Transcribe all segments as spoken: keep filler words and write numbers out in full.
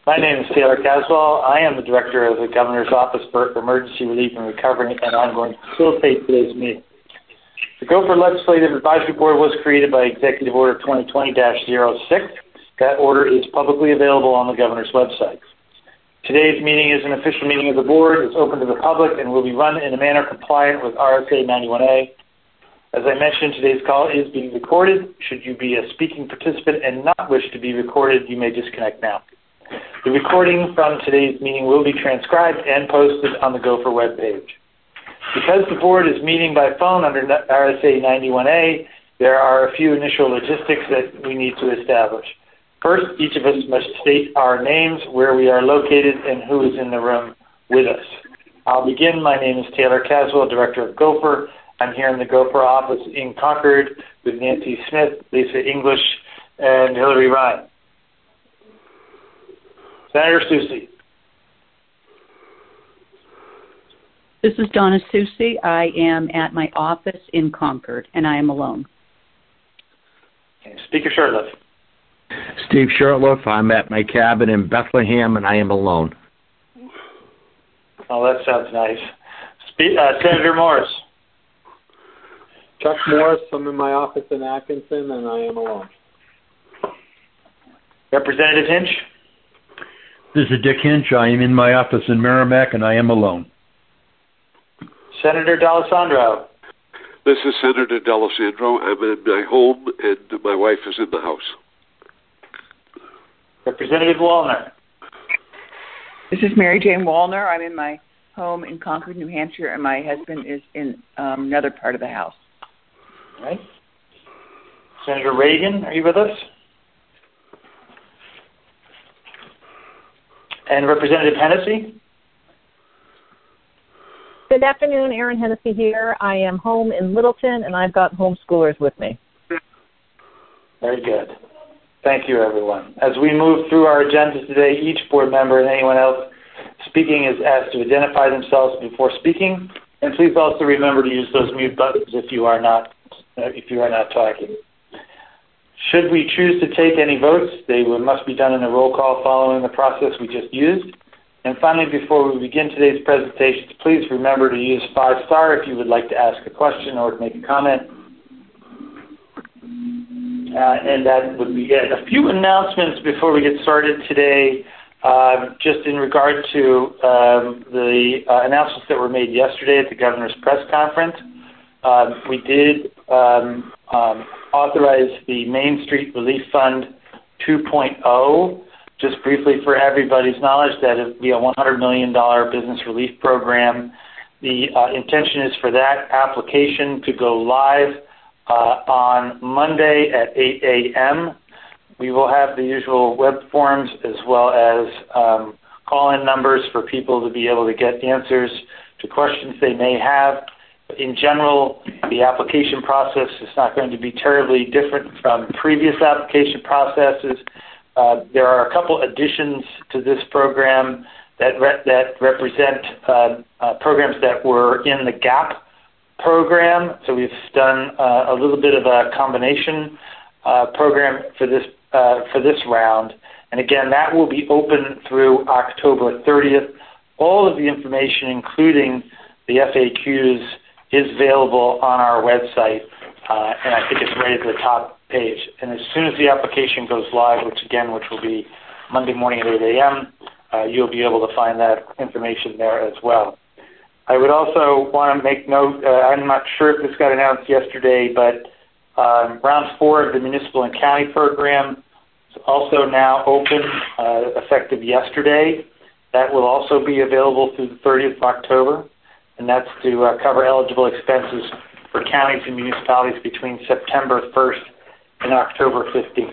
My name is Taylor Caswell. I am the Director of the Governor's Office for Emergency Relief and Recovery, and I'm going to facilitate today's meeting. The Gopher Legislative Advisory Board was created by Executive Order twenty twenty dash zero six. That order is publicly available on the Governor's website. Today's meeting is an official meeting of the Board. It's open to the public and will be run in a manner compliant with R S A ninety-one A. As I mentioned, today's call is being recorded. Should you be a speaking participant and not wish to be recorded, you may disconnect now. The recording from today's meeting will be transcribed and posted on the Gopher webpage. Because the Board is meeting by phone under R S A ninety-one A, there are a few initial logistics that we need to establish. First, each of us must state our names, where we are located, and who is in the room with us. I'll begin. My name is Taylor Caswell, Director of Gopher. I'm here in the Gopher office in Concord with Nancy Smith, Lisa English, and Hillary Ryan. Senator Soucy. This is Donna Soucy. I am at my office in Concord, and I am alone. Okay. Speaker Shurtleff. Steve Shurtleff. I'm at my cabin in Bethlehem, and I am alone. Oh, that sounds nice. Spe- uh, Senator Morris. Chuck Morris. I'm in my office in Atkinson, and I am alone. Representative Hinch. This is Dick Hinch. I am in my office in Merrimack, and I am alone. Senator D'Alessandro. This is Senator D'Alessandro. I'm in my home, and my wife is in the house. Representative Wallner. This is Mary Jane Wallner. I'm in my home in Concord, New Hampshire, and my husband is in um, another part of the house. All right. Senator Reagan, are you with us? And Representative Hennessy. Good afternoon, Erin Hennessy here. I am home in Littleton, and I've got homeschoolers with me. Very good. Thank you, everyone. As we move through our agenda today, each board member and anyone else speaking is asked to identify themselves before speaking, and please also remember to use those mute buttons if you are not uh, if you are not talking. Should we choose to take any votes, they must be done in a roll call following the process we just used. And finally, before we begin today's presentations, please remember to use five star if you would like to ask a question or to make a comment. Uh, and that would be it. A few announcements before we get started today, uh, just in regard to um, the uh, announcements that were made yesterday at the Governor's press conference. Um, we did um, um, authorize the Main Street Relief Fund two point oh. Just briefly for everybody's knowledge, that it would be a one hundred million dollars business relief program. The uh, intention is for that application to go live uh, on Monday at eight a.m. We will have the usual web forms as well as um, call-in numbers for people to be able to get answers to questions they may have. In general, the application process is not going to be terribly different from previous application processes. Uh, there are a couple additions to this program that re- that represent uh, uh, programs that were in the GAP program. So we've done uh, a little bit of a combination uh, program for this uh, for this round. And again, that will be open through October thirtieth. All of the information, including the F A Qs, is available on our website, uh, and I think it's right at the top page. And as soon as the application goes live, which again, which will be Monday morning at eight a.m., uh, you'll be able to find that information there as well. I would also want to make note, uh, I'm not sure if this got announced yesterday, but um, round four of the municipal and county program is also now open, uh, effective yesterday. That will also be available through the thirtieth of October, and that's to uh, cover eligible expenses for counties and municipalities between September first and October fifteenth.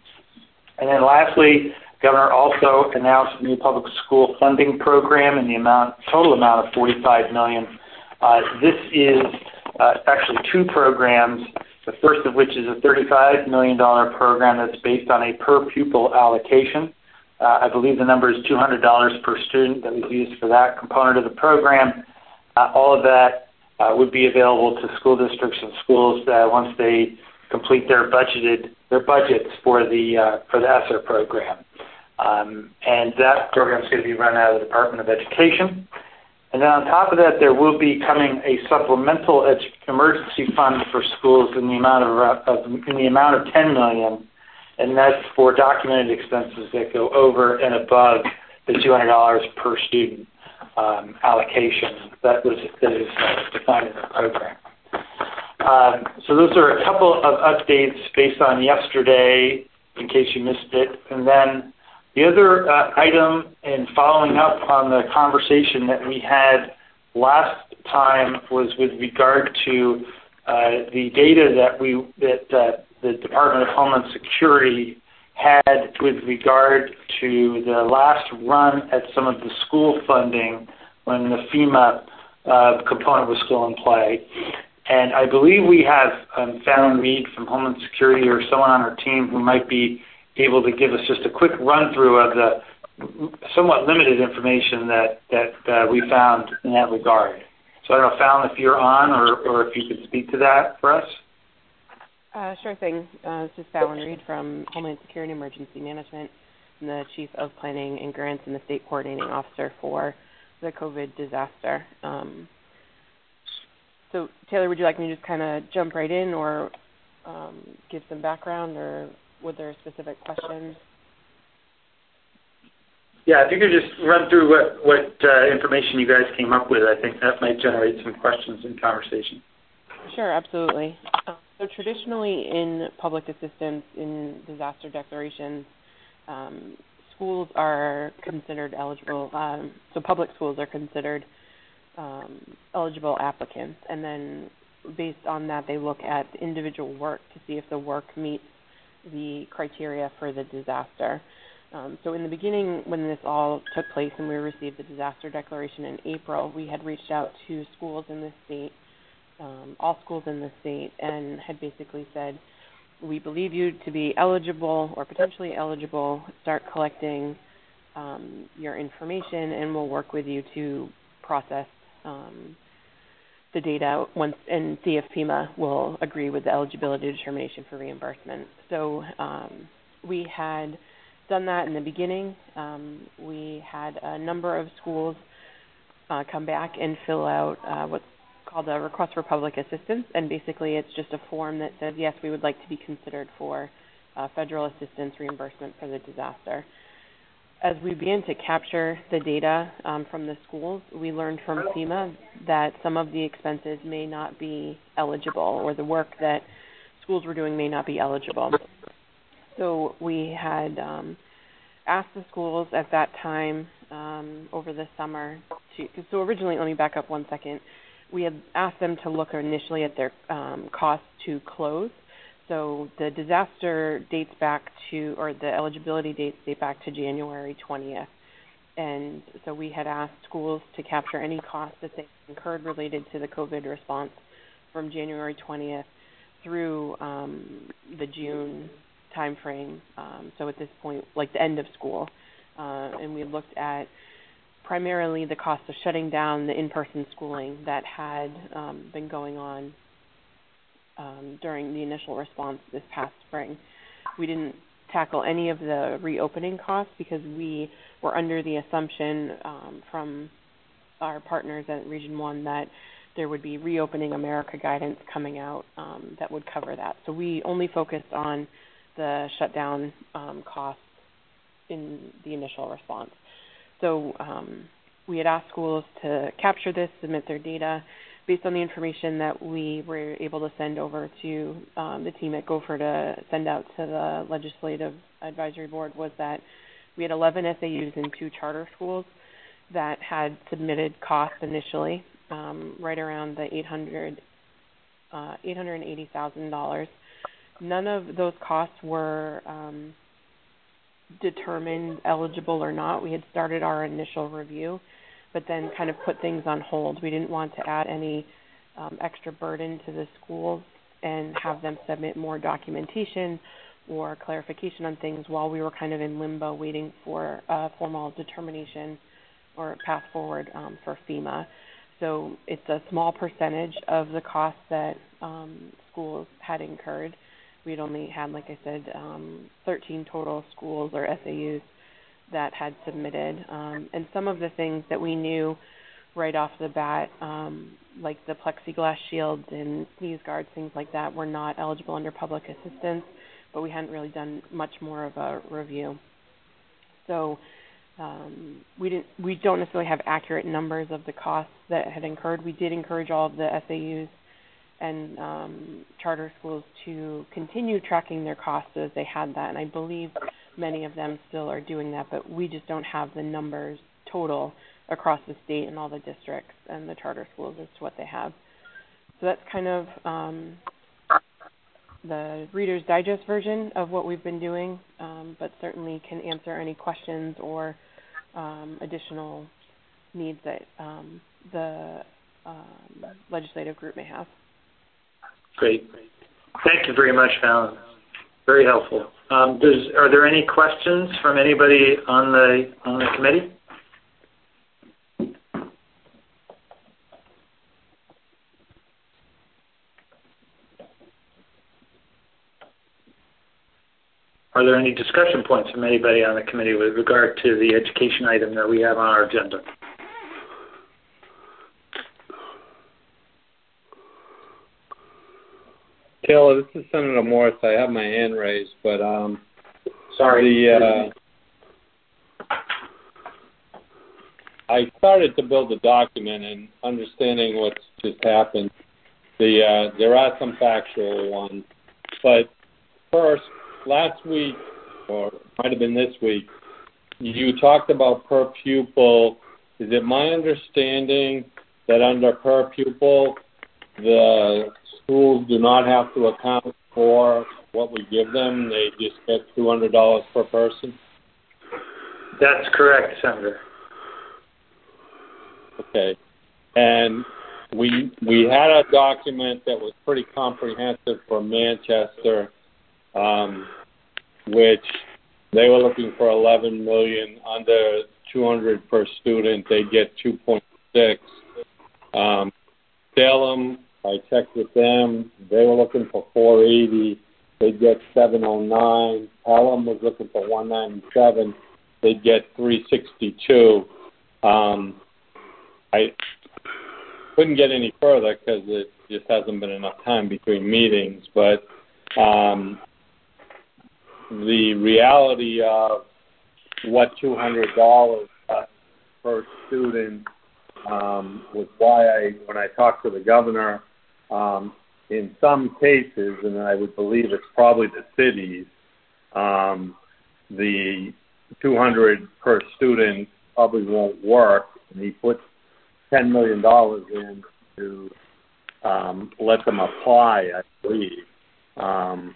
And then lastly, Governor also announced a new public school funding program in the amount, total amount of forty-five million dollars. Uh, this is uh, actually two programs, the first of which is a thirty-five million dollars program that's based on a per pupil allocation. Uh, I believe the number is two hundred dollars per student that was used for that component of the program. Uh, all of that uh, would be available to school districts and schools uh, once they complete their budgeted their budgets for the uh, for the ESSER program. Um, and that program is going to be run out of the Department of Education. And then on top of that, there will be coming a supplemental edu- emergency fund for schools in the amount of, of in the amount of ten million dollars, and that's for documented expenses that go over and above the two hundred dollars per student um, allocation that was that is uh, defined in the program. Um, so those are a couple of updates based on yesterday, in case you missed it, and then. The other uh, item in following up on the conversation that we had last time was with regard to uh, the data that we that uh, the Department of Homeland Security had with regard to the last run at some of the school funding when the FEMA uh, component was still in play. And I believe we have um, Fallon Reed from Homeland Security or someone on our team who might be able to give us just a quick run-through of the somewhat limited information that, that uh, we found in that regard. So I don't know, Fallon, if you're on or, or if you could speak to that for us. Uh, sure thing. Uh, this is Fallon Reed from Homeland Security and Emergency Management. I'm the Chief of Planning and Grants and the State Coordinating Officer for the COVID disaster. Um, so, Taylor, would you like me to just kind of jump right in or um, give some background, or were there specific questions? Yeah, if you could just run through what, what uh, information you guys came up with, I think that might generate some questions and conversation. Sure, absolutely. Uh, so traditionally in public assistance, in disaster declarations, um, schools are considered eligible, um, so public schools are considered um, eligible applicants, and then based on that they look at individual work to see if the work meets the criteria for the disaster. Um, so in the beginning, when this all took place and we received the disaster declaration in April, we had reached out to schools in the state, um, all schools in the state, and had basically said, we believe you to be eligible or potentially eligible, start collecting um, your information and we'll work with you to process um, the data once and see if FEMA will agree with the eligibility determination for reimbursement. So um, we had done that in the beginning. Um, we had a number of schools uh, come back and fill out uh, what's called a request for public assistance, and basically it's just a form that says, yes, we would like to be considered for uh, federal assistance reimbursement for the disaster. As we began to capture the data um, from the schools, we learned from FEMA that some of the expenses may not be eligible, or the work that schools were doing may not be eligible. So we had um, asked the schools at that time um, over the summer to, so originally, let me back up one second, we had asked them to look initially at their um, costs to close. So the disaster dates back to, or the eligibility dates date back to January twentieth. And so we had asked schools to capture any costs that they incurred related to the COVID response from January twentieth through um, the June timeframe. Um, so at this point, like the end of school. Uh, and we looked at primarily the cost of shutting down the in-person schooling that had um, been going on Um, during the initial response this past spring. We didn't tackle any of the reopening costs because we were under the assumption um, from our partners at Region one that there would be Reopening America guidance coming out um, that would cover that. So we only focused on the shutdown um, costs in the initial response. So um, we had asked schools to capture this, submit their data. Based on the information that we were able to send over to um, the team at Gopher to send out to the Legislative Advisory Board, was that we had eleven S A Us in two charter schools that had submitted costs initially, um, right around the eight hundred, uh, eight hundred eighty thousand dollars. None of those costs were um, determined eligible or not. We had started our initial review, but then kind of put things on hold. We didn't want to add any um, extra burden to the schools and have them submit more documentation or clarification on things while we were kind of in limbo waiting for a formal determination or path forward um, for FEMA. So it's a small percentage of the costs that um, schools had incurred. We'd only had, like I said, um, thirteen total schools or S A Us that had submitted. Um, and some of the things that we knew right off the bat, um, like the plexiglass shields and sneeze guards, things like that, were not eligible under public assistance, but we hadn't really done much more of a review. So um, we didn't, we don't necessarily have accurate numbers of the costs that had incurred. We did encourage all of the S A Us and um, charter schools to continue tracking their costs as they had that, and I believe many of them still are doing that, but we just don't have the numbers total across the state and all the districts and the charter schools as to what they have. So that's kind of um, the Reader's Digest version of what we've been doing, um, but certainly can answer any questions or um, additional needs that um, the um, legislative group may have. Great. Thank you very much, Alan. Very helpful. Um, does, are there any questions from anybody on the on the committee? Are there any discussion points from anybody on the committee with regard to the education item that we have on our agenda? Taylor, this is Senator Morse. I have my hand raised, but um, sorry. The, uh, I started to build a document and understanding what's just happened. The uh, there are some factual ones, but first, last week, or might have been this week, you talked about per pupil. Is it my understanding that under per pupil, the schools do not have to account for what we give them? They just get two hundred dollars per person? That's correct, Senator. Okay. And we we had a document that was pretty comprehensive for Manchester, um, which they were looking for eleven million dollars. Under two hundred per student, they get two point six. Um, Salem, I checked with them. They were looking for four eighty. They'd get seven oh nine. Pelham was looking for one ninety-seven. They'd get three sixty-two. Um, I couldn't get any further because it just hasn't been enough time between meetings. But um, the reality of what two hundred dollars per student um, was why I, when I talked to the governor, um, in some cases, and I would believe it's probably the cities, um, the two hundred per student probably won't work, and he put ten million dollars in to um, let them apply, I believe, um,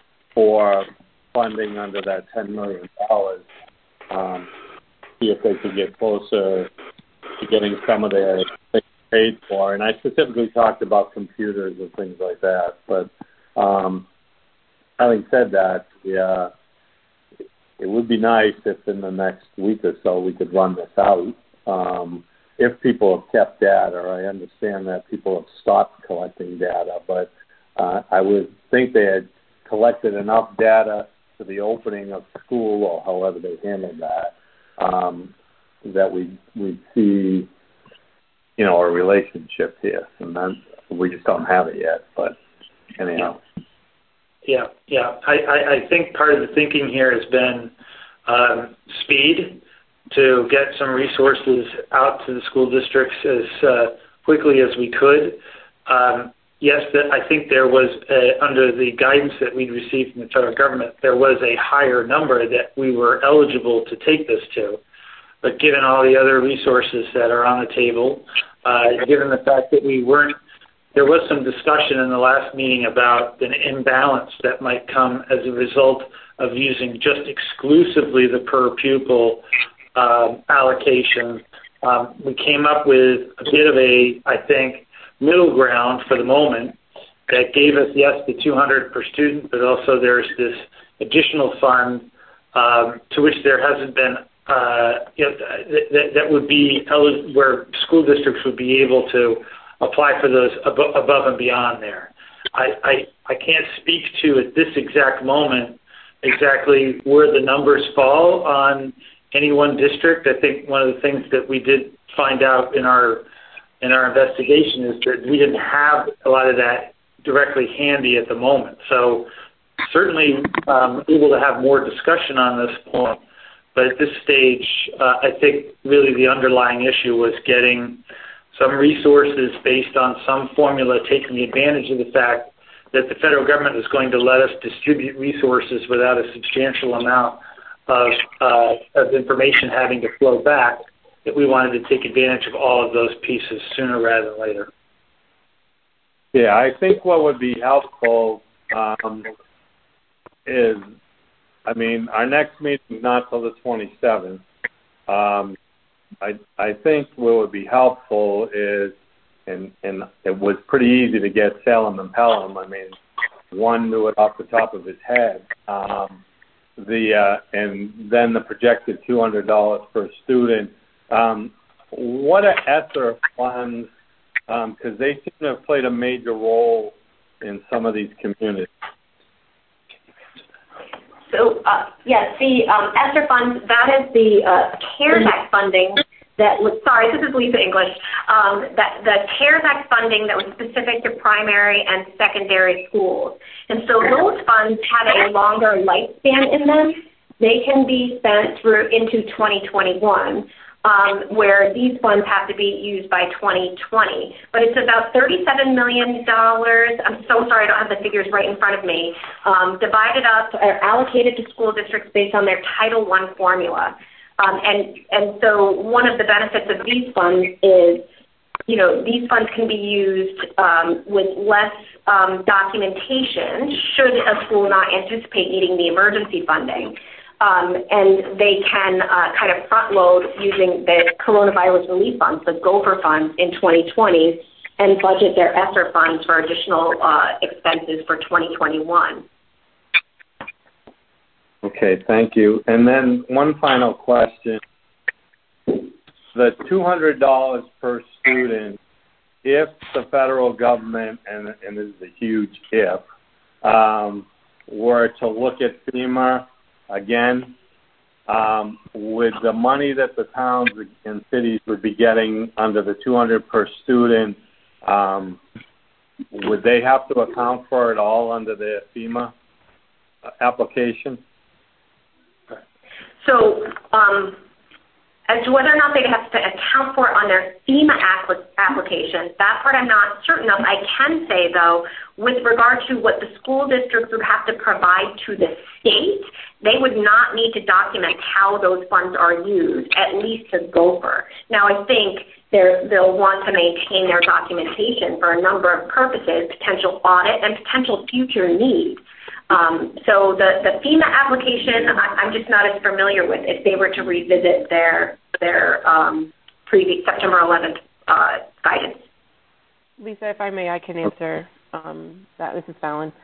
for funding under that ten million dollars, um, see if they could get closer to getting some of their things paid for. And I specifically talked about computers and things like that. But um, having said that, yeah, it would be nice if in the next week or so we could run this out. Um, if people have kept data, I understand that people have stopped collecting data, but uh, I would think they had collected enough data for the opening of school, or however they handled that, um, that we we see, you know, a relationship here, and then we just don't have it yet. But anyhow, yeah, yeah. I, I, I think part of the thinking here has been um, speed, to get some resources out to the school districts as uh, quickly as we could. Um, yes, that I think there was, a, under the guidance that we'd received from the federal government, there was a higher number that we were eligible to take this to. But given all the other resources that are on the table, uh, given the fact that we weren't, there was some discussion in the last meeting about an imbalance that might come as a result of using just exclusively the per pupil Uh, allocation. Um, we came up with a bit of a, I think, middle ground for the moment that gave us, yes, the two hundred per student, but also there's this additional fund um, to which there hasn't been, uh, you know, that, that would be where school districts would be able to apply for those ab- above and beyond there. I, I, I can't speak to at this exact moment exactly where the numbers fall on any one district. I think one of the things that we did find out in our in our investigation is that we didn't have a lot of that directly handy at the moment. So certainly um, able to have more discussion on this point. But at this stage, uh, I think really the underlying issue was getting some resources based on some formula, taking advantage of the fact that the federal government is going to let us distribute resources without a substantial amount of, uh, of information having to flow back, that we wanted to take advantage of all of those pieces sooner rather than later. Yeah, I think what would be helpful um, is, I mean, our next meeting is not till the twenty-seventh. Um, I I think what would be helpful is, and and it was pretty easy to get Salem and Pelham. I mean, one knew it off the top of his head. Um, the uh, and then the projected two hundred dollars per student. Um, what are ESSER funds? Because um, they seem to have played a major role in some of these communities. So, uh, yes, the um, ESSER funds, that is the uh, CARES Act funding that was, sorry, this is Lisa English, um, that the CARES Act funding that was specific to primary and secondary schools. And so those funds have a longer lifespan in them. They can be spent through into twenty twenty-one. Um, where these funds have to be used by twenty twenty. But it's about thirty-seven million dollars. I'm so sorry I don't have the figures right in front of me. Um, divided up or allocated to school districts based on their Title one formula. Um, and, and so one of the benefits of these funds is, you know, these funds can be used um, with less um, documentation should a school not anticipate needing the emergency funding. Um, and they can uh, kind of front load using the coronavirus relief funds, the Gopher funds, in twenty twenty, and budget their ESSER funds for additional uh, expenses for twenty twenty-one. Okay, thank you. And then one final question. The two hundred dollars per student, if the federal government, and, and this is a huge if, um, were to look at FEMA, again, um, with the money that the towns and cities would be getting under the two hundred per student, um, would they have to account for it all under the FEMA application? So, um, as to whether or not they have to account for it on their FEMA application, that part I'm not certain of. I can say, though, with regard to what the school districts would have to provide to the state, they would not need to document how those funds are used, at least to Gopher. Now, I think they'll want to maintain their documentation for a number of purposes, potential audit and potential future needs. Um, so the, the FEMA application, I, I'm just not as familiar with if they were to revisit their their um, previous September eleventh uh, guidance. Lisa, if I may, I can answer um, that. This is Fallon.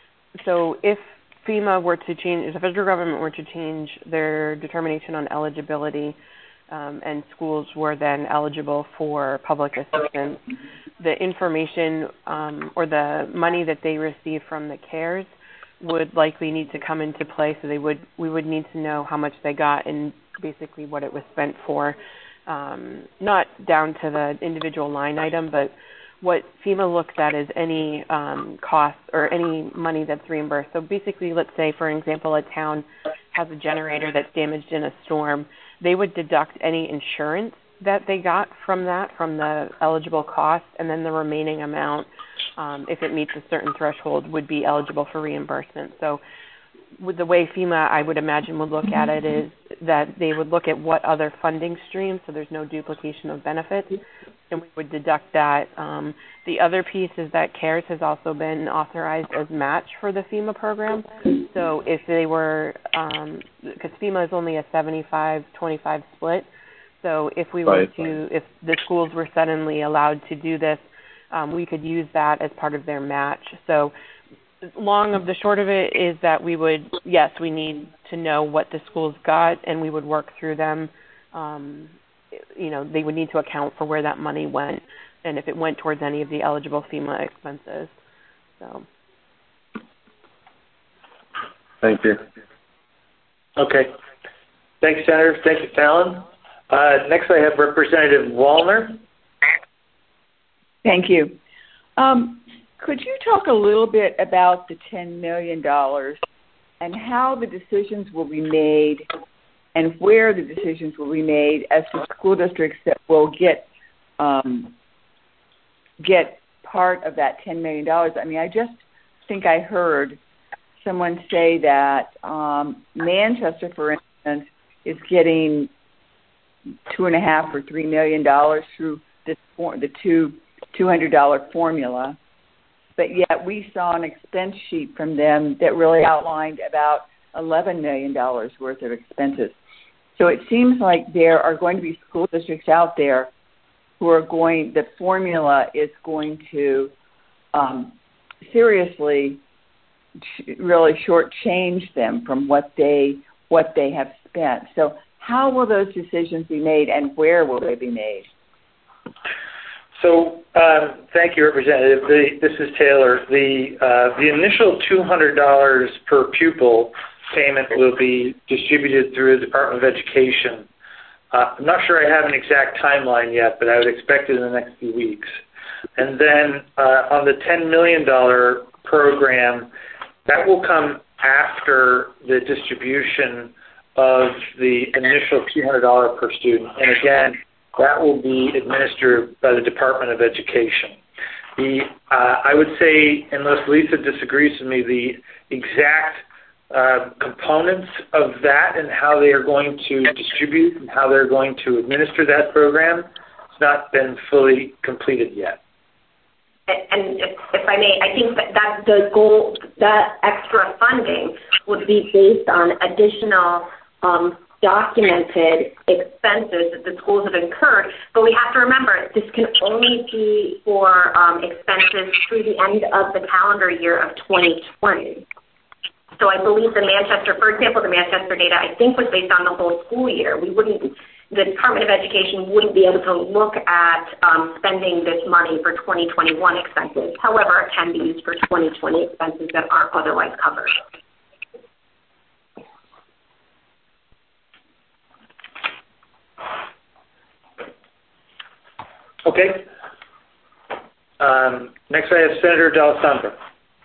So if FEMA were to change, if the federal government were to change their determination on eligibility um, and schools were then eligible for public assistance, the information um, or the money that they receive from the CARES would likely need to come into play. So they would, we would need to know how much they got and basically what it was spent for, um, not down to the individual line item, but what FEMA looks at is any um, cost or any money that's reimbursed. So basically, let's say, for example, a town has a generator that's damaged in a storm. They would deduct any insurance that they got from that, from the eligible cost, and then the remaining amount, um, if it meets a certain threshold, would be eligible for reimbursement. So with the way FEMA, I would imagine, would look at it is that they would look at what other funding streams, so there's no duplication of benefits, and we would deduct that. Um, the other piece is that CARES has also been authorized as match for the FEMA program. So if they were, um, because FEMA is only a seventy-five twenty-five split, so if we were Right. to, if the schools were suddenly allowed to do this, um, we could use that as part of their match. So long of the short of it is that we would, yes, we need to know what the schools got, and we would work through them. Um, you know, they would need to account for where that money went, and if it went towards any of the eligible FEMA expenses. So. Thank you. Okay. Thanks, Senator. Thank you, Fallon. Uh, next, I have Representative Wallner. Thank you. Um, could you talk a little bit about the ten million dollars and how the decisions will be made and where the decisions will be made as to school districts that will get um, get part of that ten million dollars? I mean, I just think I heard someone say that um, Manchester, for instance, is getting two and a half or three million dollars through this for, the two two hundred dollar formula, but yet we saw an expense sheet from them that really outlined about eleven million dollars worth of expenses. So it seems like there are going to be school districts out there who are going, the formula is going to um, seriously really shortchange them from what they what they have spent. So how will those decisions be made, and where will they be made? So um, thank you, Representative. The, this is Taylor. The uh, the initial two hundred dollars per pupil payment will be distributed through the Department of Education. Uh, I'm not sure I have an exact timeline yet, but I would expect it in the next few weeks. And then uh, on the ten million dollars program, that will come after the distribution of the initial two hundred dollars per student. And again, that will be administered by the Department of Education. The uh, I would say, unless Lisa disagrees with me, the exact uh, components of that and how they are going to distribute and how they're going to administer that program has not been fully completed yet. And if, if I may, I think that, that the goal, that extra funding would be based on additional um, documented expenses that the schools have incurred. But we have to remember, this can only be for um, expenses through the end of the calendar year of twenty twenty. So I believe the Manchester, for example, the Manchester data, I think, was based on the whole school year. We wouldn't, the Department of Education wouldn't be able to look at um, spending this money for twenty twenty-one expenses. However, it can be used for twenty twenty expenses that aren't otherwise covered. Okay. Um, next, I have Senator D'Alessandro.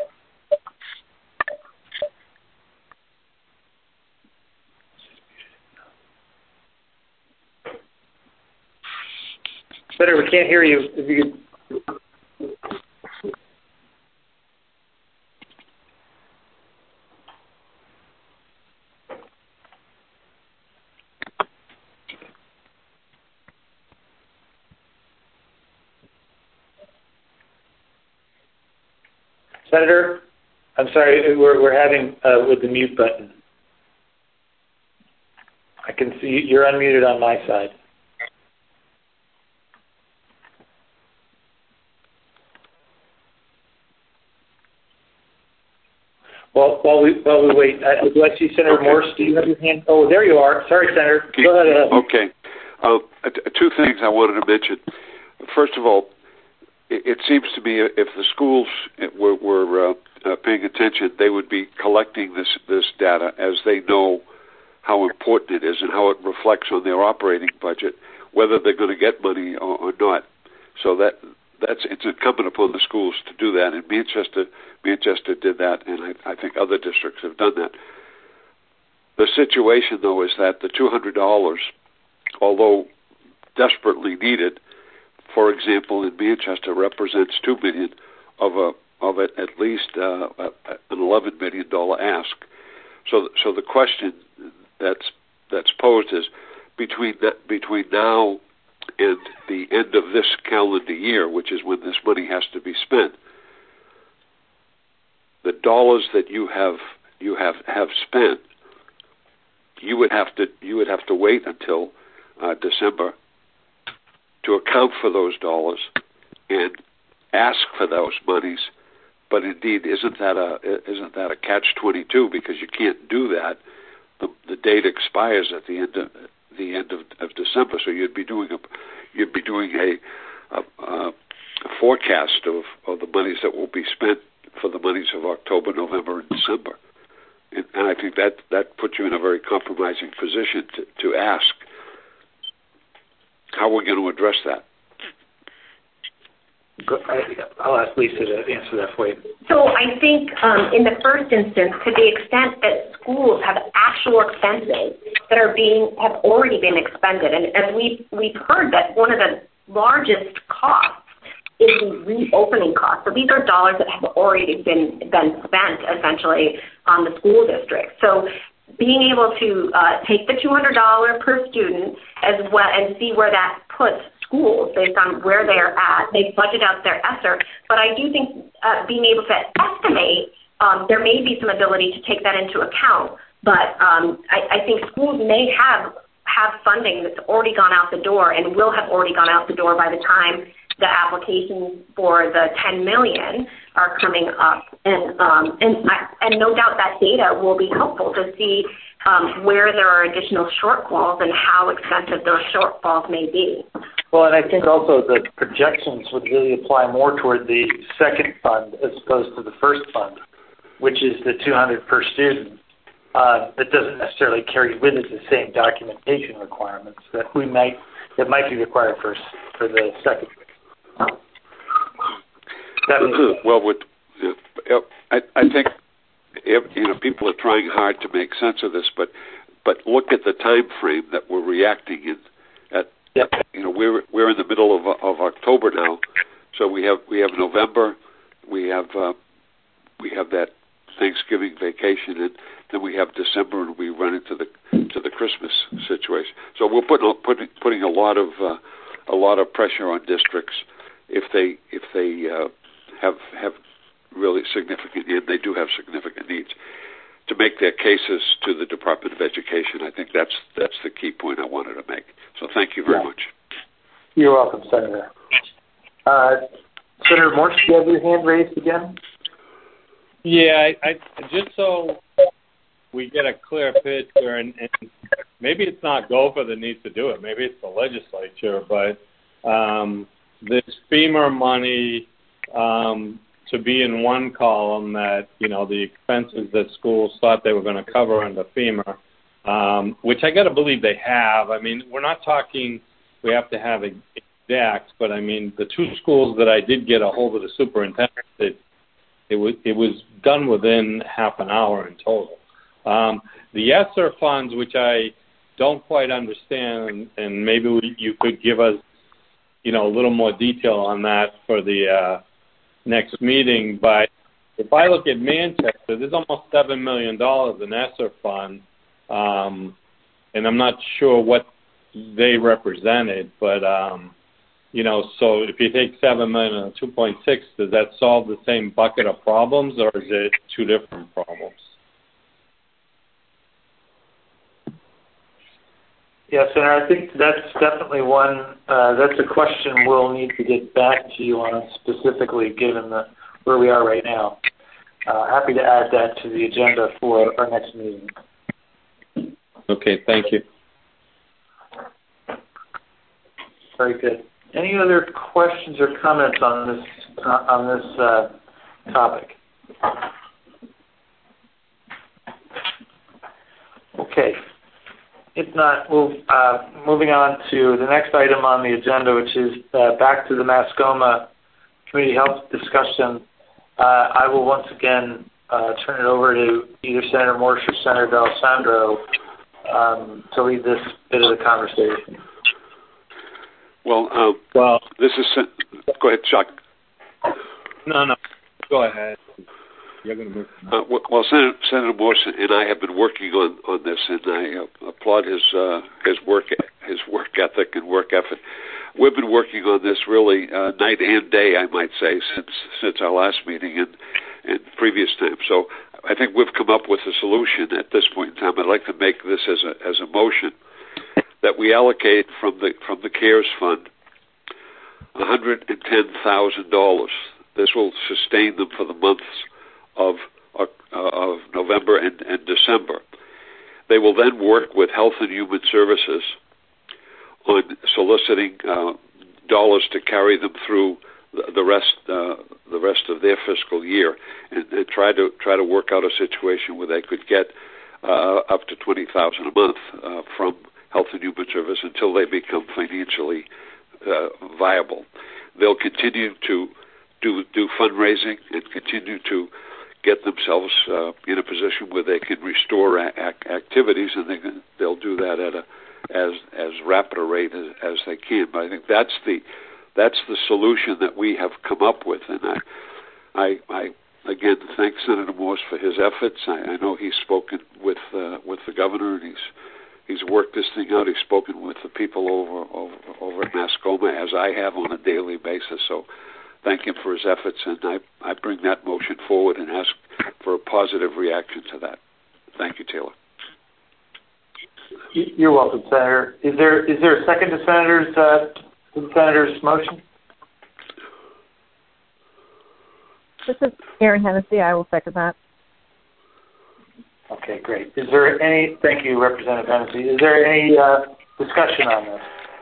Senator, we can't hear you. If you could. Senator, I'm sorry, we're, we're having uh, with the mute button. I can see you're unmuted on my side. Well, while we while we wait, I, do I see Senator Morse? Do you have your hand? Oh, there you are. Sorry, Senator. Go ahead. Okay. Uh, two things I wanted to mention. First of all, it seems to me if the schools were, were uh, uh, paying attention, they would be collecting this, this data as they know how important it is and how it reflects on their operating budget, whether they're going to get money or, or not. So that that's it's incumbent upon the schools to do that. And Manchester, Manchester did that, and I, I think other districts have done that. The situation, though, is that the two hundred dollars, although desperately needed, for example, in Manchester, represents two million of a of it at least uh, an eleven million dollar ask. So, so the question that's that's posed is between that, between now and the end of this calendar year, which is when this money has to be spent, the dollars that you have you have have spent, you would have to you would have to wait until uh, December to account for those dollars and ask for those monies. But indeed, isn't that a isn't that a catch twenty-two? Because you can't do that. The, the date expires at the end of the end of, of December. So you'd be doing a you'd be doing a, a, a forecast of, of the monies that will be spent for the monies of October, November, and December. and, and I think that that puts you in a very compromising position to, to ask how we're going to address that. I'll ask Lisa to answer that for you. So I think um, in the first instance, to the extent that schools have actual expenses that are being have already been expended, and, and we've we've heard that one of the largest costs is the reopening costs. So these are dollars that have already been been spent essentially on the school district. So being able to uh, take the two hundred dollars per student as well and see where that puts schools based on where they're at. They budget out their ESSER, but I do think uh, being able to estimate, um, there may be some ability to take that into account. But um, I, I think schools may have have funding that's already gone out the door and will have already gone out the door by the time the applications for the ten million dollars are coming up, and um, and and no doubt that data will be helpful to see um, where there are additional shortfalls and how extensive those shortfalls may be. Well, and I think also the projections would really apply more toward the second fund as opposed to the first fund, which is the two hundred per student. Uh, that doesn't necessarily carry with it the same documentation requirements that we might that might be required for for the second. Well, with, uh, I, I think if, you know people are trying hard to make sense of this, but but look at the time frame that we're reacting in. At yep. you know we're we're in the middle of of October now, so we have we have November, we have uh, we have that Thanksgiving vacation, and then we have December, and we run into the to the Christmas situation. So we're putting putting putting a lot of uh, a lot of pressure on districts if they if they uh, have have really significant and they do have significant needs to make their cases to the Department of Education. I think that's that's the key point I wanted to make. So thank you very yeah. much. You're welcome, Senator. Uh, Senator Morse, do you have your hand raised again? Yeah, I, I just so we get a clear picture, and, and maybe it's not Gopher that needs to do it. Maybe it's the legislature, but um, this FEMA money um, to be in one column that, you know, the expenses that schools thought they were going to cover under FEMA, um, which I got to believe they have. I mean, we're not talking we have to have exact, but I mean, the two schools that I did get a hold of the superintendent, it, it was it was done within half an hour in total. Um, the ESSER funds, which I don't quite understand, and, and maybe we, you could give us, you know, a little more detail on that for the uh, next meeting. But if I look at Manchester, there's almost seven million dollars in ESSER funds, um, and I'm not sure what they represented, but um, you know, so if you take seven million and two point six, does that solve the same bucket of problems, or is it two different problems? Yes, and I think that's definitely one. Uh, that's a question we'll need to get back to you on specifically, given the, where we are right now. Uh, happy to add that to the agenda for our next meeting. Okay, thank you. Very good. Any other questions or comments on this uh, on this uh, topic? Okay. If not, we'll uh, moving on to the next item on the agenda, which is uh, back to the Mascoma Community Health discussion. Uh, I will once again uh, turn it over to either Senator Morse or Senator D'Alessandro um, to lead this bit of the conversation. Well, uh, well, this is. Go ahead, Chuck. No, no, go ahead. You're going to move. Uh, well, Senator, Senator Morse and I have been working on, on this, and I uh, applaud his uh, his work his work ethic and work effort. We've been working on this really uh, night and day, I might say, since since our last meeting and and previous time. So I think we've come up with a solution at this point in time. I'd like to make this as a as a motion that we allocate from the from the CARES Fund one hundred ten thousand dollars. This will sustain them for the months of uh, of November and, and December. They will then work with Health and Human Services on soliciting uh, dollars to carry them through the, the rest uh, the rest of their fiscal year, and, and try to try to work out a situation where they could get uh, up to twenty thousand a month uh, from Health and Human Service until they become financially uh, viable. They'll continue to do do fundraising and continue to get themselves uh, in a position where they can restore a- ac- activities, and they can, they'll do that at a as as rapid a rate as, as they can. But I think that's the that's the solution that we have come up with, and I I, I again thank Senator Morse for his efforts. I, I know he's spoken with uh, with the governor, and he's he's worked this thing out. He's spoken with the people over over, over at Mascoma, as I have on a daily basis. So thank him for his efforts, and I, I bring that motion forward and ask for a positive reaction to that. Thank you, Taylor. You're welcome, Senator. Is there is there a second to Senator's uh, to the Senator's motion? This is Erin Hennessy. I will second that. Okay, great. Is there any? Thank you, Representative Hennessy. Is there any uh, discussion on this?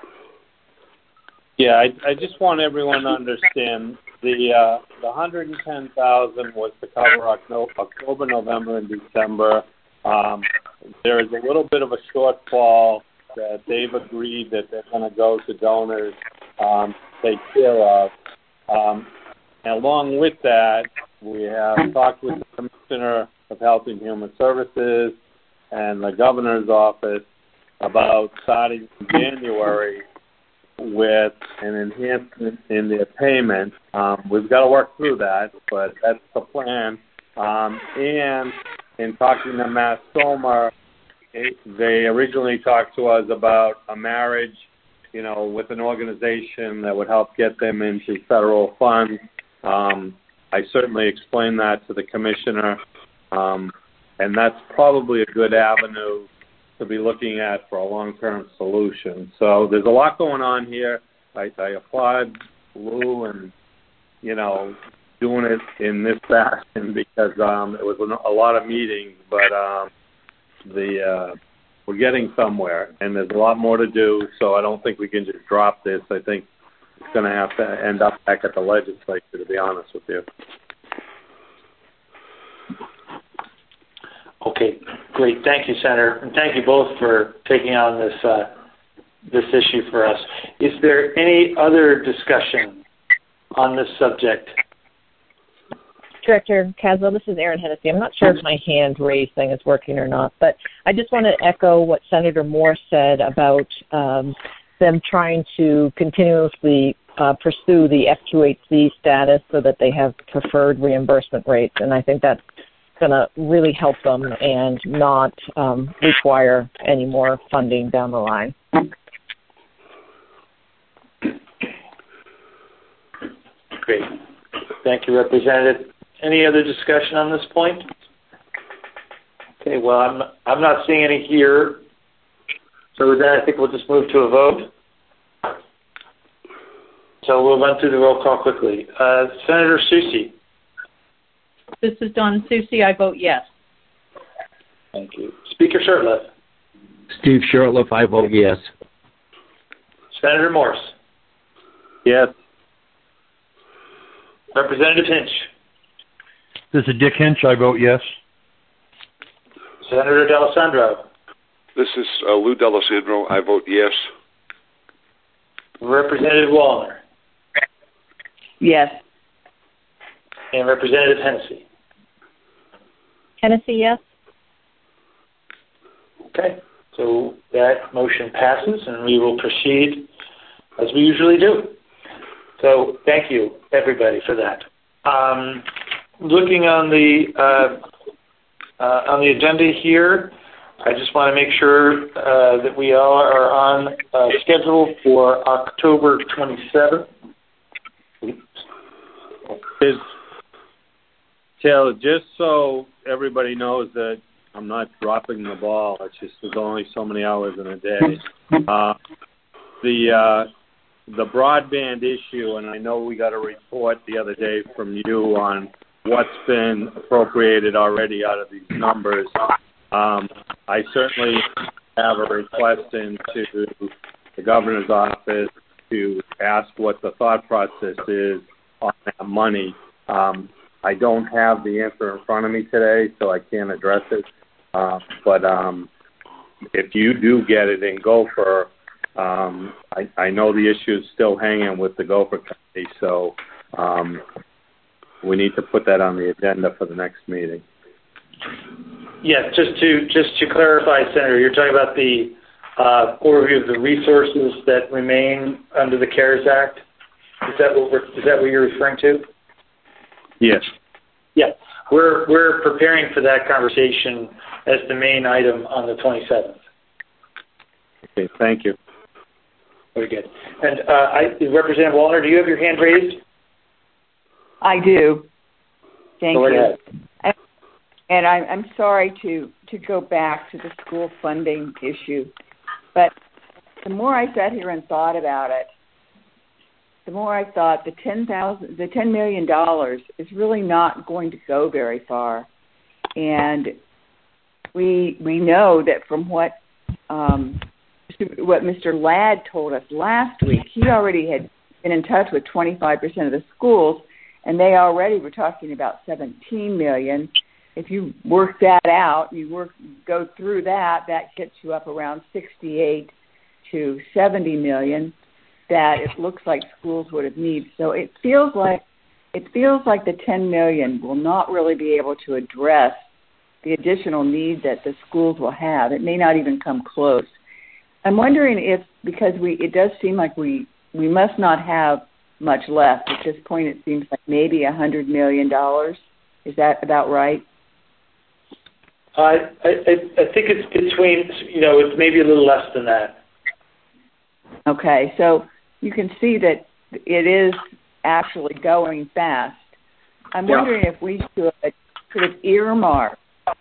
Yeah, I, I just want everyone to understand the uh, the one hundred ten thousand was to cover October, October, November, and December. Um, there is a little bit of a shortfall that they've agreed that they're going to go to donors um, to take care of. Um, and along with that, we have talked with the Commissioner of Health and Human Services and the Governor's Office about starting in January with an enhancement in their payment. Um, we've got to work through that, but that's the plan. Um, and in talking to Mascoma, they originally talked to us about a marriage, you know, with an organization that would help get them into federal funds. Um, I certainly explained that to the commissioner, um, and that's probably a good avenue to be looking at for a long-term solution. So there's a lot going on here. I, I applaud Lou and, you know, doing it in this fashion because um, it was a lot of meetings, but um, the uh, we're getting somewhere, and there's a lot more to do, so I don't think we can just drop this. I think it's going to have to end up back at the legislature, to be honest with you. Okay, great. Thank you, Senator, and thank you both for taking on this uh, this issue for us. Is there any other discussion on this subject? Director Caswell, this is Erin Hennessy. I'm not sure if my hand raised thing is working or not, but I just want to echo what Senator Moore said about um, them trying to continuously uh, pursue the F two H C status so that they have preferred reimbursement rates, and I think that's going to really help them and not um, require any more funding down the line. Great. Thank you, Representative. Any other discussion on this point? Okay, well, I'm I'm not seeing any here. So with that, I think we'll just move to a vote. So we'll run through the roll call quickly. Uh, Senator Soucy. This is Donna Soucy. I vote yes. Thank you. Speaker Shurtleff. Steve Shurtleff, I vote yes. Senator Morse. Yes. Representative Hinch. This is Dick Hinch. I vote yes. Senator D'Alessandro. This is uh, Lou D'Alessandro. I vote yes. Representative Wallner. Yes. And Representative Hennessy. Hennessy, yes. Okay, so that motion passes, and we will proceed as we usually do. So thank you, everybody, for that. Um, looking on the uh, uh, on the agenda here, I just want to make sure uh, that we all are on uh, schedule for October twenty-seventh. Is, Taylor, just so everybody knows that I'm not dropping the ball, it's just there's only so many hours in a day. Uh, the uh, the broadband issue, and I know we got a report the other day from you on what's been appropriated already out of these numbers. Um, I certainly have a request into the governor's office to ask what the thought process is on that money. Um, I don't have the answer in front of me today, so I can't address it. Uh, but um, if you do get it in Gopher, um, I, I know the issue is still hanging with the Gopher Committee, so um, we need to put that on the agenda for the next meeting. Yeah, just to just to clarify, Senator, you're talking about the uh, overview of the resources that remain under the CARES Act. Is that what we're, is that what you're referring to? Yes. Yeah, we're we're preparing for that conversation as the main item on the twenty-seventh. Okay, thank you. Very good. And uh, I, Representative Wallner, do you have your hand raised? I do. Thank Go you. ahead. And, and I'm, I'm sorry to, to go back to the school funding issue, but the more I sat here and thought about it, the more I thought the ten thousand, the ten million dollars is really not going to go very far, and we we know that from what um, what Mister Ladd told us last week, he already had been in touch with twenty-five percent of the schools, and they already were talking about seventeen million dollars. If you work that out, you work go through that, that gets you up around sixty-eight to seventy million dollars that it looks like schools would have needed. So it feels like it feels like the ten million dollars will not really be able to address the additional need that the schools will have. It may not even come close. I'm wondering if, because we it does seem like we, we must not have much left. At this point, it seems like maybe one hundred million dollars. Is that about right? Uh, I, I, I think it's between, you know, it's maybe a little less than that. Okay, so you can see that it is actually going fast. I'm Yeah. wondering if we should sort of earmark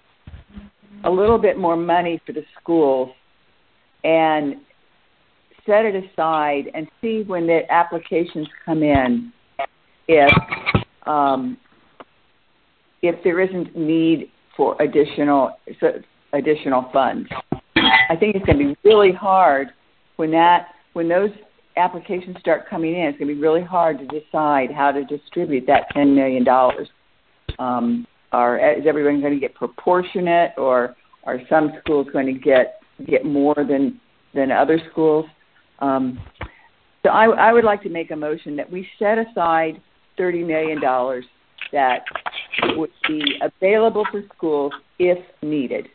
a little bit more money for the schools and set it aside and see when the applications come in if um, if there isn't need for additional additional funds. I think it's going to be really hard when that when those applications start coming in. It's going to be really hard to decide how to distribute that ten million dollars. Um, are is everyone going to get proportionate, or are some schools going to get get more than than other schools? Um, so I, I would like to make a motion that we set aside thirty million dollars that would be available for schools if needed.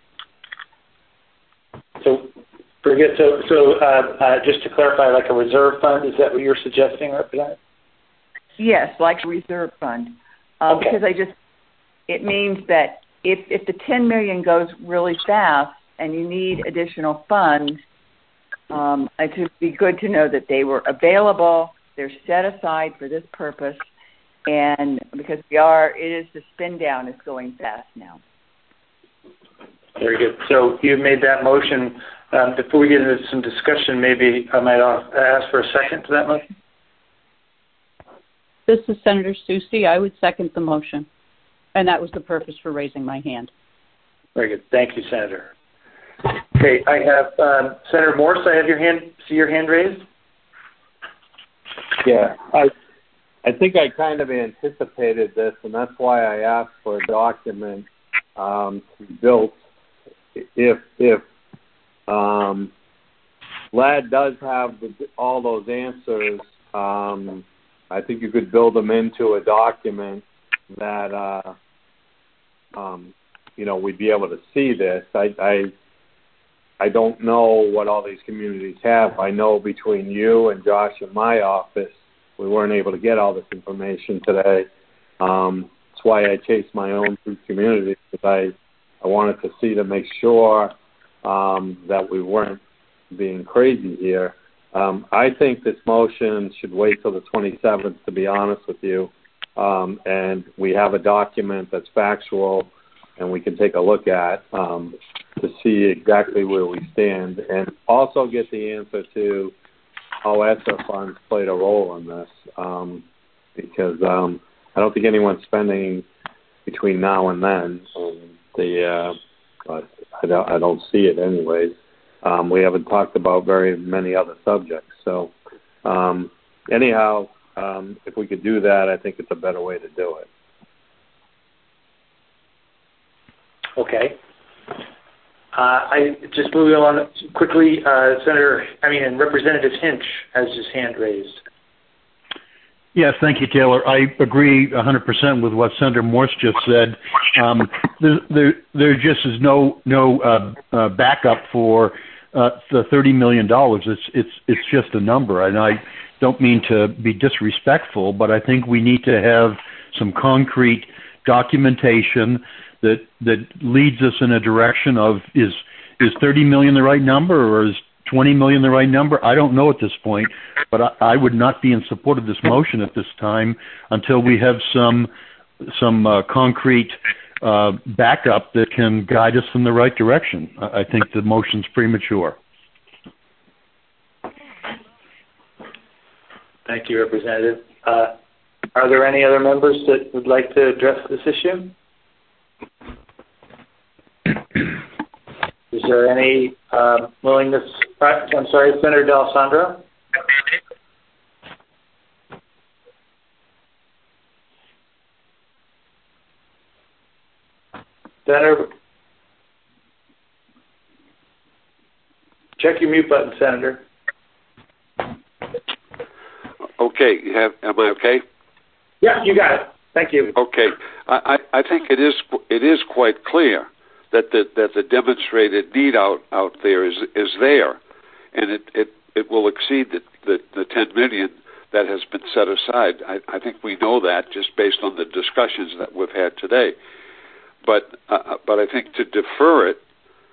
So, very good. So, so uh, uh, just to clarify, like a reserve fund, is that what you're suggesting, Representative? Yes, like a reserve fund, uh, Okay. because I just it means that if if the ten million dollars goes really fast and you need additional funds, um, it would be good to know that they were available. They're set aside for this purpose, and because we are, it is the spin down is going fast now. Very good. So you made that motion. Um, before we get into some discussion, maybe I might ask for a second to that motion. This is Senator Susie. I would second the motion, and that was the purpose for raising my hand. Very good. Thank you, Senator. Okay, I have um, Senator Morse. I have your hand. See your hand raised. Yeah, I I think I kind of anticipated this, and that's why I asked for a document um, to be built. If if um, Ladd does have the, all those answers, um, I think you could build them into a document that uh, um, you know we'd be able to see this. I, I I don't know what all these communities have. I know between you and Josh in my office, we weren't able to get all this information today. Um, that's why I chased my own through communities, because I, I wanted to see to make sure um, that we weren't being crazy here. Um, I think this motion should wait till the twenty-seventh, to be honest with you, um, and we have a document that's factual and we can take a look at um, to see exactly where we stand, and also get the answer to how ESSER funds played a role in this, um, because um, I don't think anyone's spending between now and then. Um, the, uh, but I don't, I don't see it anyways. Um, we haven't talked about very many other subjects. So um, anyhow, Um, if we could do that, I think it's a better way to do it. Okay. Uh, I just moving on quickly. Uh, Senator, I mean, and Representative Hinch has his hand raised. Yes, thank you, Taylor. I agree one hundred percent with what Senator Morse just said. Um, there, there, there just is no no uh, uh, backup for uh, the thirty million dollars. It's it's it's just a number, and I don't mean to be disrespectful, but I think we need to have some concrete documentation that that leads us in a direction of is is thirty million dollars the right number, or is twenty million dollars the right number? I don't know at this point, but I, I would not be in support of this motion at this time until we have some some uh, concrete uh, backup that can guide us in the right direction. I, I think the motion's premature. Thank you, Representative. Uh, are there any other members that would like to address this issue? Is there any uh, willingness? I'm sorry, Senator D'Alessandro. Senator, check your mute button, Senator. Okay, have, am I okay? Yeah, you got it. Thank you. Okay, I, I, I think it is it is quite clear that the that the demonstrated need out, out there is is there, and it, it, it will exceed the, the, the ten million that has been set aside. I, I think we know that just based on the discussions that we've had today. But uh, but I think to defer it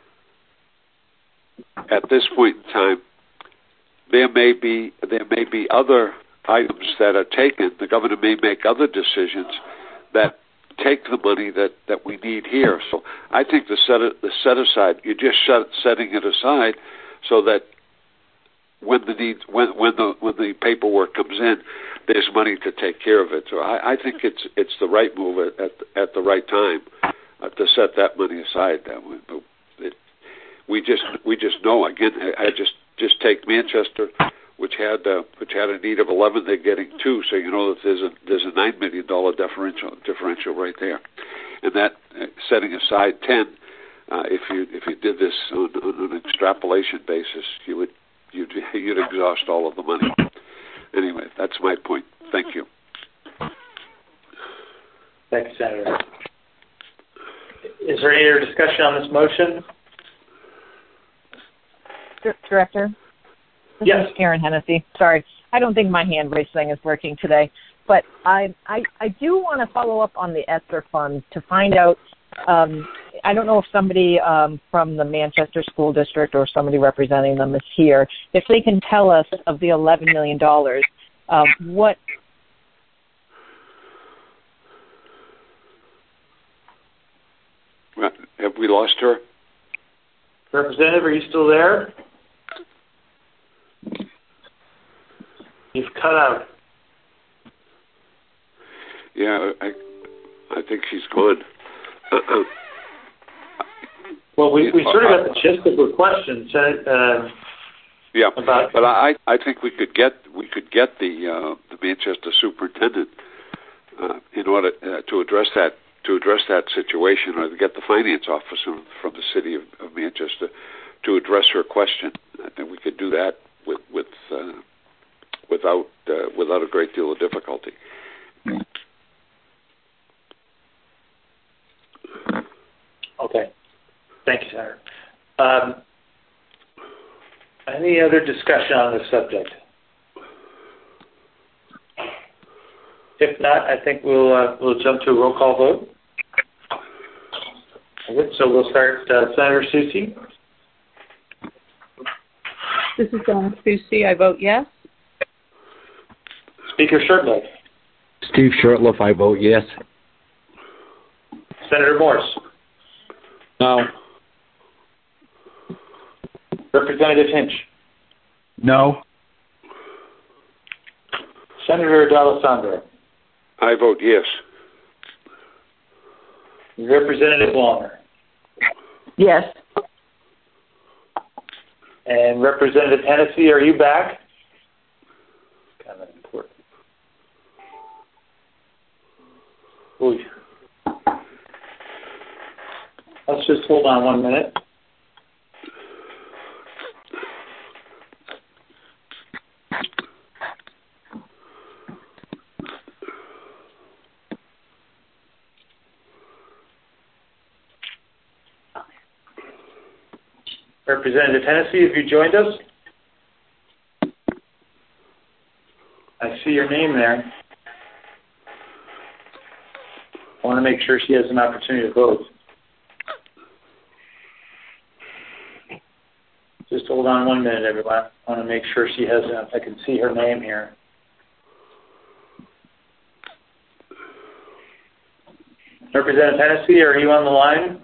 at this point in time, there may be there may be other items that are taken. The governor may make other decisions that take the money that, that we need here. So I think the set the set aside, you're just set, setting it aside so that when the need when when the when the paperwork comes in, there's money to take care of it. So I, I think it's it's the right move at at, at the right time uh, to set that money aside. That we, it, we just we just know again. I, I just just take Manchester, which had uh, which had a need of eleven, they're getting two. So you know that there's a there's a nine million dollar differential differential right there, and that uh, setting aside ten, uh, if you if you did this on, on an extrapolation basis, you would you'd you'd exhaust all of the money. Anyway, that's my point. Thank you. Thanks, Senator. Is there any other discussion on this motion? Director? This yes. is Karen Hennessy. Sorry, I don't think my hand raise thing is working today. But I, I, I do want to follow up on the ESSER funds to find out, um, I don't know if somebody um, from the Manchester School District or somebody representing them is here, if they can tell us of the eleven million dollars, uh, what... Have we lost her? Representative, are you still there? You've cut out. Yeah, I, I think she's gone. Uh-uh. Well, we, we sort of got the gist of her question. Uh, yeah, about but I, I think we could get we could get the uh, the Manchester superintendent uh, in order uh, to address that to address that situation, or to get the finance officer from the city of, of Manchester to address her question. I think we could do that with with. Uh, without uh, without a great deal of difficulty. Okay. Thank you, Senator. Um, any other discussion on this subject? If not, I think we'll uh, we'll jump to a roll call vote. Okay, so we'll start uh, Senator Soucy. This is Donna Soucy. I vote yes. Speaker Shurtleff. Steve Shurtleff, I vote yes. Senator Morse. No. Representative Hinch. No. Senator D'Alessandro. I vote yes. Representative Wallner. Yes. And Representative Hennessy, are you back? Kind of important. Ooh. Let's just hold on one minute. Representative Hennessy, have you joined us? I see your name there. I want to make sure she has an opportunity to vote. Just hold on one minute, everyone. I want to make sure she has, a, I can see her name here. Representative Hennessy, are you on the line?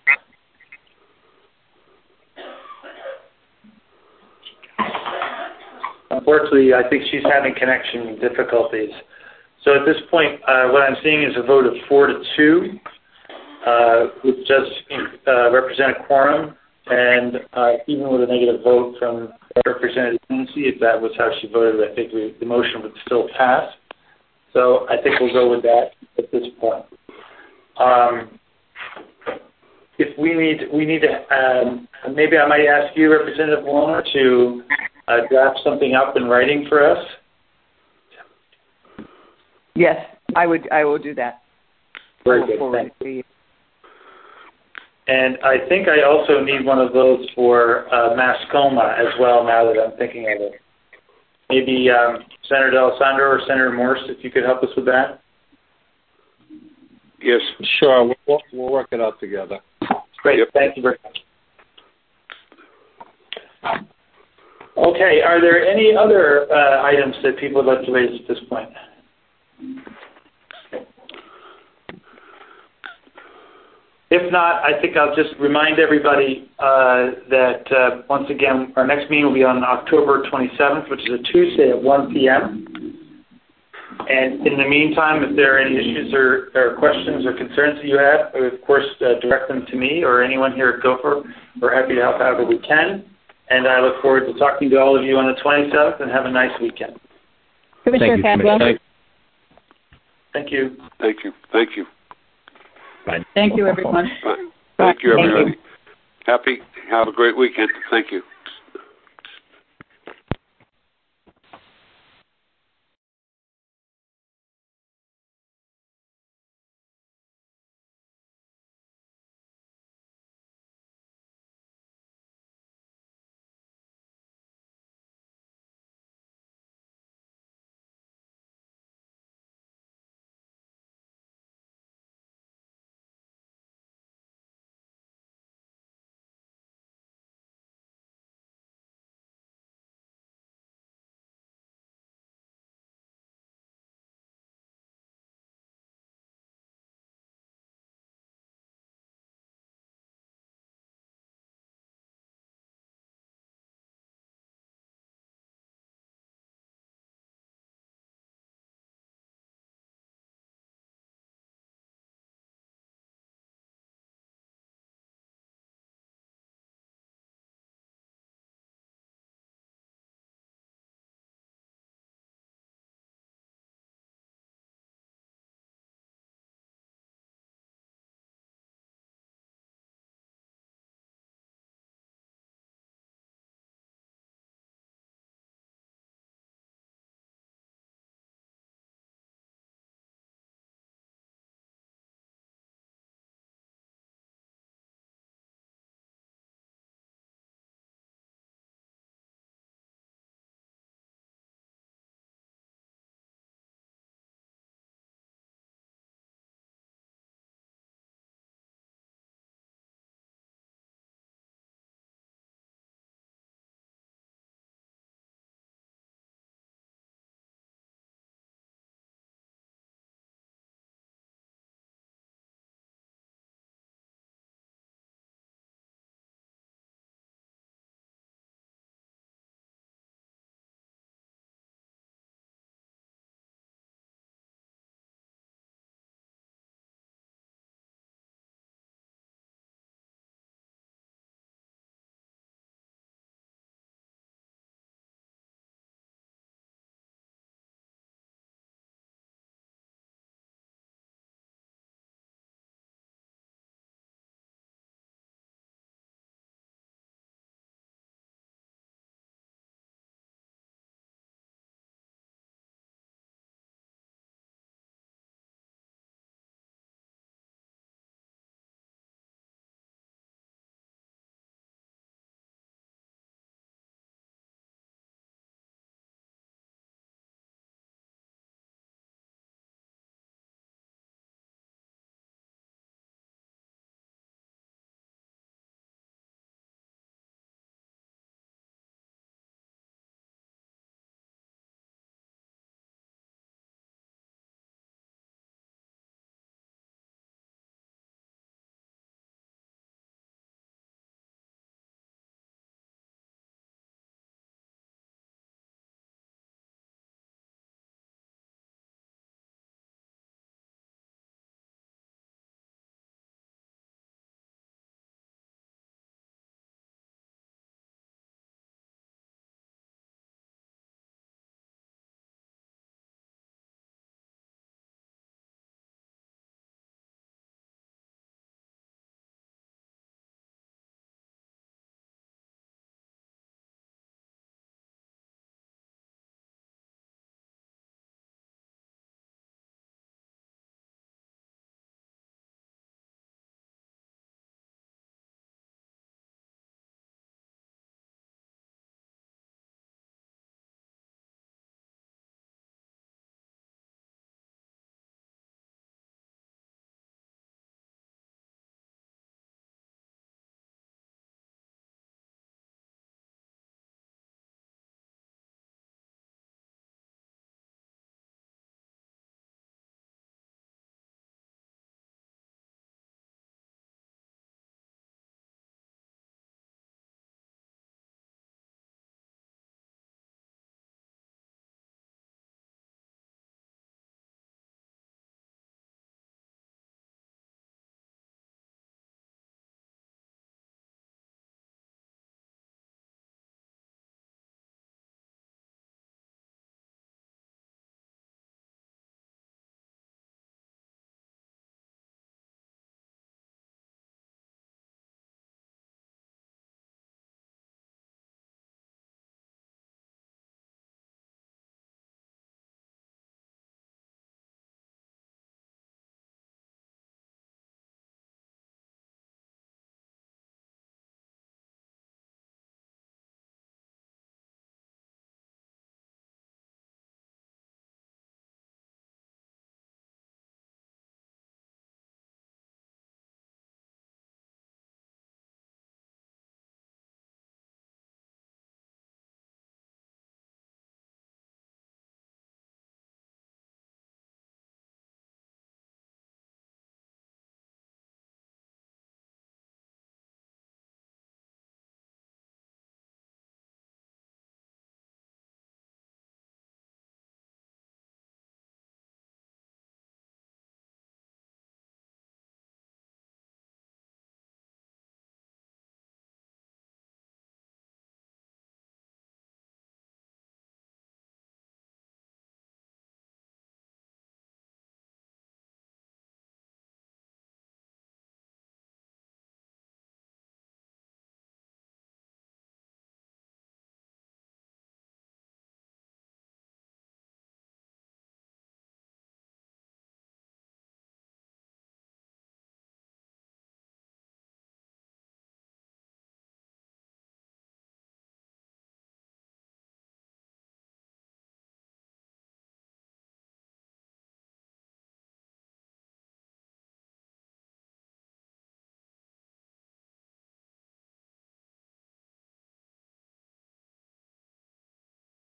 Unfortunately, I think she's having connection difficulties. So at this point, uh, what I'm seeing is a vote of four to two, uh, which does uh, represent a quorum, and uh, even with a negative vote from Representative Hennessy, if that was how she voted, I think we, the motion would still pass. So I think we'll go with that at this point. Um, if we need, we need to, um, maybe I might ask you, Representative Warner, to Uh, draft something up in writing for us? Yes, I would. I will do that. Very good. Thank you. And I think I also need one of those for uh, Mascoma as well, now that I'm thinking of it. Maybe um, Senator D'Alessandro or Senator Morse, if you could help us with that. Yes. Sure. We'll, we'll work it out together. Great. Yep. Thank you very much. Okay, are there any other uh, items that people would like to raise at this point? If not, I think I'll just remind everybody uh, that, uh, once again, our next meeting will be on October twenty-seventh, which is a Tuesday at one p.m. And in the meantime, if there are any issues or, or questions or concerns that you have, of course, uh, direct them to me or anyone here at Gopher. We're happy to help however we can. And I look forward to talking to all of you on the twenty-seventh, and have a nice weekend. Commissioner Cadwell. Thank you. Thank you. Thank you. Bye. Thank you, everyone. Bye. Thank you, everybody. Thank you. Happy. Have a great weekend. Thank you.